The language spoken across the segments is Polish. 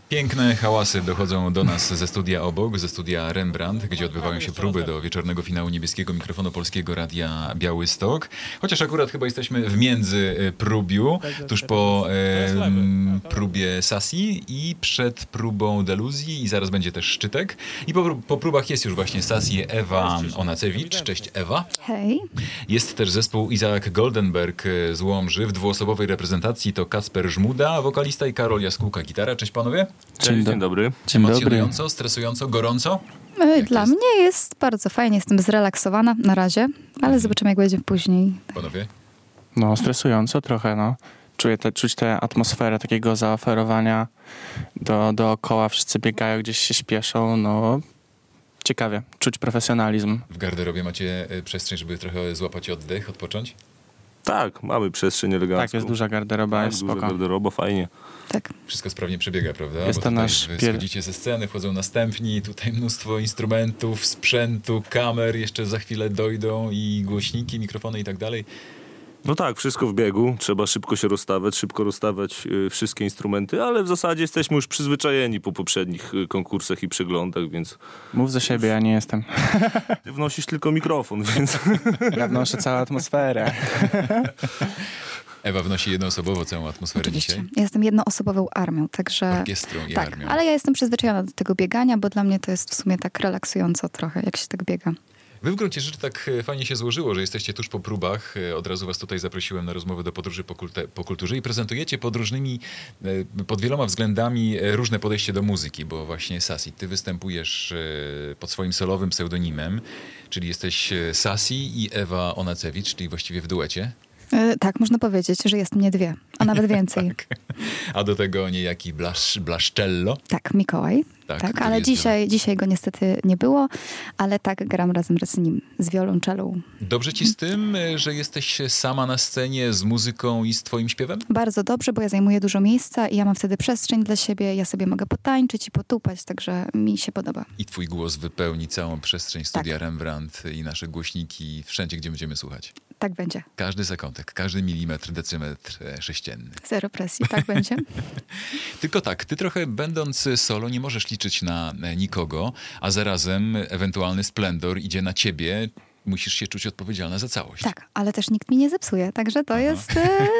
Piękne hałasy dochodzą do nas ze studia obok, ze studia Rembrandt, gdzie odbywają się próby do wieczornego finału Niebieskiego Mikrofonu Polskiego Radia Białystok. Chociaż akurat chyba jesteśmy w międzypróbiu, tuż po próbie Sasi i przed próbą Deluzji i zaraz będzie też szczytek. I po próbach jest już właśnie Sasi, Ewa Onacewicz. Cześć Ewa. Hej. Jest też zespół Izaak Goldenberg z Łomży. W dwuosobowej reprezentacji to Kacper Żmuda, wokalista i Karol Jaskółka, gitara. Cześć panowie. Dzień dobry. Emocjonująco, stresująco, gorąco? Dla mnie jest bardzo fajnie, jestem zrelaksowana na razie, ale zobaczymy jak będzie później. Panowie? No, stresująco trochę, no. Czuć tę atmosferę takiego zaoferowania dookoła, wszyscy biegają, gdzieś się śpieszą, no. Ciekawie, czuć profesjonalizm. W garderobie macie przestrzeń, żeby trochę złapać oddech, odpocząć? Tak, mamy przestrzeń elegancką. Tak, jest duża garderoba, jest duża spoko. garderoba, fajnie. Tak. Wszystko sprawnie przebiega, prawda? Jest Bo to tutaj nasz wy schodzicie ze sceny, wchodzą następni, tutaj mnóstwo instrumentów, sprzętu, kamer, jeszcze za chwilę dojdą i głośniki, mikrofony i tak dalej. No tak, wszystko w biegu. Trzeba szybko się rozstawiać, szybko rozstawiać wszystkie instrumenty, ale w zasadzie jesteśmy już przyzwyczajeni po poprzednich konkursach i przeglądach, więc... Mów za siebie, ja nie jestem. Ty wnosisz tylko mikrofon, więc... Ja wnoszę całą atmosferę. Ewa wnosi jednoosobowo całą atmosferę Oczywiście. dzisiaj. Ja jestem jednoosobową armią, także... Orkiestrą i tak, armią. ale ja jestem przyzwyczajona do tego biegania, bo dla mnie to jest w sumie tak relaksująco trochę, jak się tak biega. Wy w gruncie rzeczy tak fajnie się złożyło, że jesteście tuż po próbach. Od razu was tutaj zaprosiłem na rozmowę do Podróży po kulturze i prezentujecie pod wieloma względami różne podejście do muzyki, bo właśnie Sasi, ty występujesz pod swoim solowym pseudonimem, czyli jesteś Sasi i Ewa Onacewicz, czyli właściwie w duecie. Tak, można powiedzieć, że jest mnie dwie, a nawet więcej. Tak. A do tego niejaki Blaszczello. Tak, Mikołaj. Tak, ale dzisiaj go niestety nie było, ale tak gram razem z nim, z wiolonczelą. Dobrze ci z tym, że jesteś sama na scenie z muzyką i z twoim śpiewem? Bardzo dobrze, bo ja zajmuję dużo miejsca i ja mam wtedy przestrzeń dla siebie, ja sobie mogę potańczyć i potupać, także mi się podoba. I twój głos wypełni całą przestrzeń studia Tak. Rembrandt i nasze głośniki wszędzie, gdzie będziemy słuchać. Tak będzie. Każdy zakątek, każdy milimetr, decymetr sześcienny. Zero presji, tak będzie. Tylko tak, ty trochę będąc solo nie możesz liczyć na nikogo, a zarazem ewentualny splendor idzie na ciebie. Musisz się czuć odpowiedzialna za całość. Tak, ale też nikt mi nie zepsuje, także to jest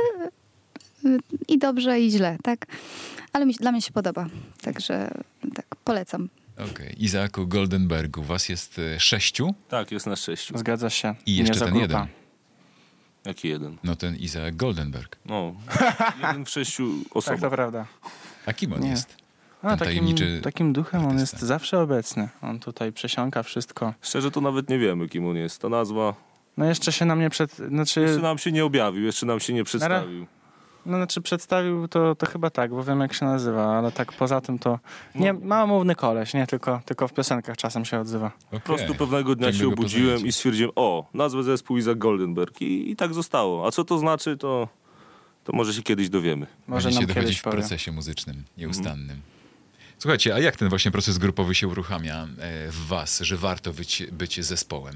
i dobrze, i źle, tak? Ale dla mnie się podoba, także tak, polecam. Okej. Izaaku Goldenbergu, was jest 6 Tak, jest nas 6. Zgadza się. i jeszcze Nie za ten grupa. jeden. Jaki jeden? No ten Izaak Goldenberg. No, jeden w 6 osobach. Tak, to prawda. A kim on Nie. jest? A, Ten tajemniczy takim duchem on artysta. jest zawsze obecny. On tutaj przesiąka wszystko. Szczerze to nawet nie wiemy, kim on jest. Ta nazwa No jeszcze się na mnie jeszcze nam się nie objawił, jeszcze nam się nie przedstawił. przedstawił to chyba tak, bo wiem jak się nazywa, ale tak poza tym to nie, małomówny koleś, nie, tylko w piosenkach czasem się odzywa. Okay. Po prostu pewnego dnia Ciągle się go obudziłem poznajecie. i stwierdziłem, nazwę zespół Izaak Goldenberg i tak zostało. A co to znaczy, to może się kiedyś dowiemy. Może Będzie się nam dochodzić kiedyś w powie. procesie muzycznym, nieustannym. Słuchajcie, a jak ten właśnie proces grupowy się uruchamia w was, że warto być zespołem?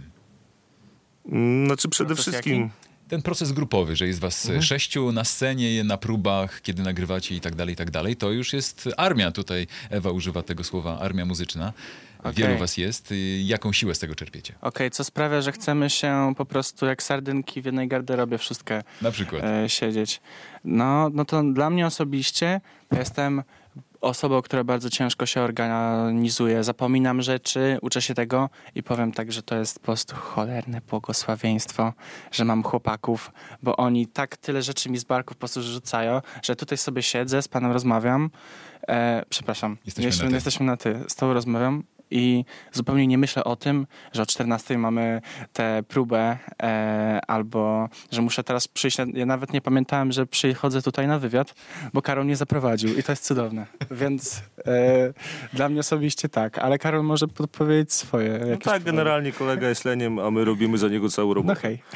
Znaczy przede Proces wszystkim... jaki? Ten proces grupowy, że jest was 6 na scenie, na próbach, kiedy nagrywacie i tak dalej, to już jest armia. Tutaj Ewa używa tego słowa, armia muzyczna. Okej. Wielu was jest. Jaką siłę z tego czerpiecie? Okej, co sprawia, że chcemy się po prostu jak sardynki w jednej garderobie wszystkie Na przykład. siedzieć. No to dla mnie osobiście to jestem osobą, która bardzo ciężko się organizuje. Zapominam rzeczy, uczę się tego i powiem tak, że to jest po prostu cholerne błogosławieństwo, że mam chłopaków, bo oni tak tyle rzeczy mi z barków po prostu rzucają, że tutaj sobie siedzę, z panem rozmawiam. Przepraszam, jesteśmy na ty. Z tobą rozmawiam i zupełnie nie myślę o tym, że o 14 mamy tę próbę albo, że muszę teraz przyjść. Ja nawet nie pamiętałem, że przychodzę tutaj na wywiad, bo Karol mnie zaprowadził i to jest cudowne. Więc dla mnie osobiście tak, ale Karol może podpowiedzieć swoje. No tak, generalnie kolega jest leniem, a my robimy za niego całą robotę. No hej.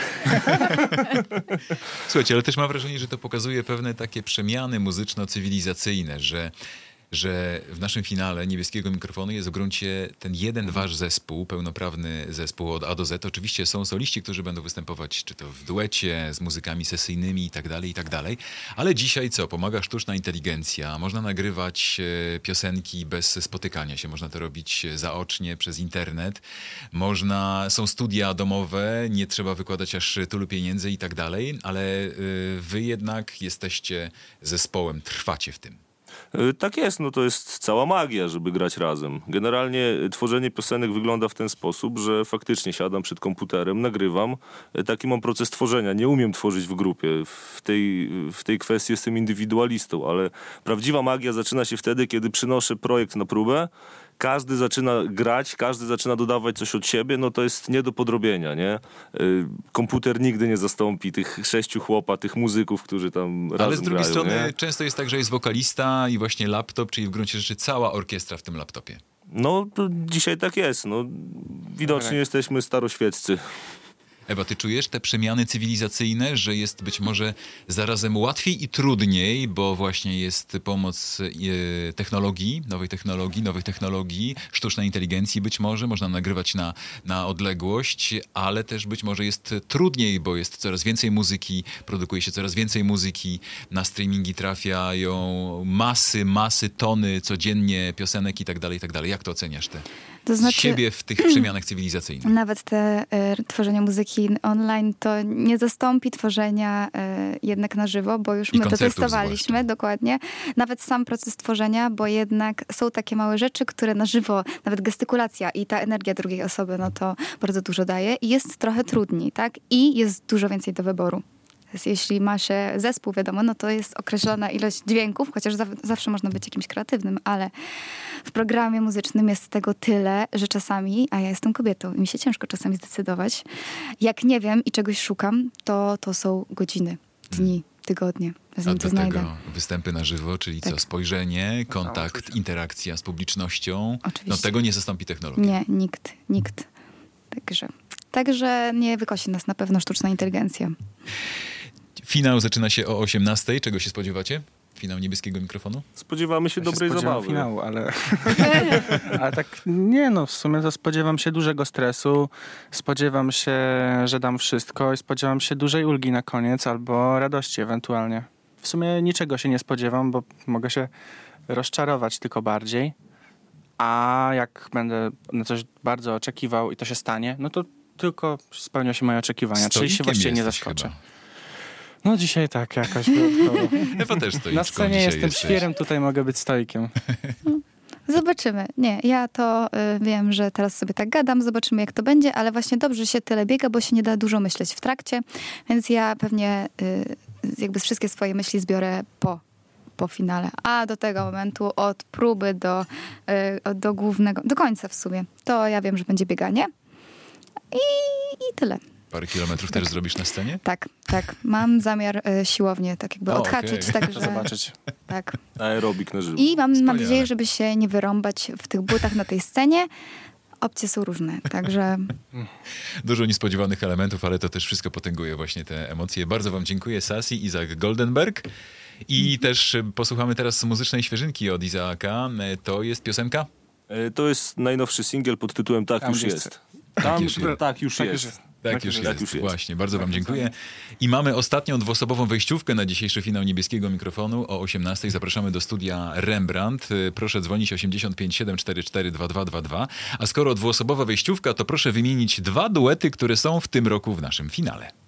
Słuchajcie, ale też mam wrażenie, że to pokazuje pewne takie przemiany muzyczno-cywilizacyjne, że że w naszym finale Niebieskiego Mikrofonu jest w gruncie ten jeden wasz zespół, pełnoprawny zespół od A do Z. Oczywiście są soliści, którzy będą występować czy to w duecie z muzykami sesyjnymi i tak dalej. Ale dzisiaj co? Pomaga sztuczna inteligencja. Można nagrywać piosenki bez spotykania się. Można to robić zaocznie przez internet. Są studia domowe, nie trzeba wykładać aż tylu pieniędzy i tak dalej, ale wy jednak jesteście zespołem, trwacie w tym. Tak jest, no to jest cała magia, żeby grać razem. Generalnie tworzenie piosenek wygląda w ten sposób, że faktycznie siadam przed komputerem, nagrywam. Taki mam proces tworzenia. Nie umiem tworzyć w grupie. W tej kwestii jestem indywidualistą, ale prawdziwa magia zaczyna się wtedy, kiedy przynoszę projekt na próbę. Każdy zaczyna grać, każdy zaczyna dodawać coś od siebie, no to jest nie do podrobienia, nie? Komputer nigdy nie zastąpi tych 6 chłopa, tych muzyków, którzy tam razem Ale z drugiej grają, strony nie? często jest tak, że jest wokalista i właśnie laptop, czyli w gruncie rzeczy cała orkiestra w tym laptopie. No, to dzisiaj tak jest, no. Widocznie jesteśmy staroświeccy. Ewa, ty czujesz te przemiany cywilizacyjne, że jest być może zarazem łatwiej i trudniej, bo właśnie jest pomoc nowych technologii, sztucznej inteligencji być może, można nagrywać na odległość, ale też być może jest trudniej, bo jest coraz więcej muzyki, produkuje się coraz więcej muzyki, na streamingi trafiają masy, tony codziennie piosenek i tak dalej. Jak to oceniasz To znaczy, siebie w tych przemianach cywilizacyjnych? Nawet tworzenie muzyki online to nie zastąpi tworzenia jednak na żywo, bo już my to testowaliśmy, zwłaszcza. Dokładnie. Nawet sam proces tworzenia, bo jednak są takie małe rzeczy, które na żywo, nawet gestykulacja i ta energia drugiej osoby, no to bardzo dużo daje i jest trochę trudniej, tak? I jest dużo więcej do wyboru. Jeśli ma się zespół, wiadomo, no to jest określona ilość dźwięków, chociaż zawsze można być jakimś kreatywnym, ale w programie muzycznym jest tego tyle, że czasami, a ja jestem kobietą i mi się ciężko czasami zdecydować, jak nie wiem i czegoś szukam, to są godziny, dni, tygodnie. A do tego występy na żywo, czyli tak. Co? Spojrzenie, kontakt, interakcja z publicznością. Oczywiście. No tego nie zastąpi technologia. Nie, nikt. Także nie wykosi nas na pewno sztuczna inteligencja. Finał zaczyna się o 18:00. Czego się spodziewacie? Finał Niebieskiego Mikrofonu? Spodziewamy się dobrej zabawy. Finału, ale tak w sumie to spodziewam się dużego stresu, spodziewam się, że dam wszystko i spodziewam się dużej ulgi na koniec albo radości ewentualnie. W sumie niczego się nie spodziewam, bo mogę się rozczarować tylko bardziej, a jak będę na coś bardzo oczekiwał i to się stanie, no to tylko spełnią się moje oczekiwania, czyli się właściwie nie zaskoczę. Chyba. No dzisiaj tak jakoś wyjątkowo. Ewa też stoiczką. Na scenie jestem świerem, tutaj mogę być stoikiem. Zobaczymy. Nie, ja to wiem, że teraz sobie tak gadam, zobaczymy jak to będzie, ale właśnie dobrze się tyle biega, bo się nie da dużo myśleć w trakcie, więc ja pewnie jakby wszystkie swoje myśli zbiorę po finale. A do tego momentu od próby do głównego, do końca w sumie, to ja wiem, że będzie bieganie i tyle. Parę kilometrów też zrobisz na scenie? Tak. Mam zamiar siłownię tak jakby odhaczyć. Tak, że, zobaczyć. Tak. Aerobik na żywo. I mam nadzieję, żeby się nie wyrąbać w tych butach na tej scenie. Opcje są różne, także... Dużo niespodziewanych elementów, ale to też wszystko potęguje właśnie te emocje. Bardzo wam dziękuję, Sasi, Izak Goldenberg. I też posłuchamy teraz muzycznej świeżynki od Izaaka. To jest piosenka? To jest najnowszy singiel pod tytułem Tak już jest. Tak już jest. Tak już jest. Właśnie, bardzo wam dziękuję. I mamy ostatnią dwuosobową wejściówkę na dzisiejszy finał Niebieskiego Mikrofonu o 18:00. Zapraszamy do studia Rembrandt. Proszę dzwonić 85 744 2222. A skoro dwuosobowa wejściówka, to proszę wymienić 2 duety, które są w tym roku w naszym finale.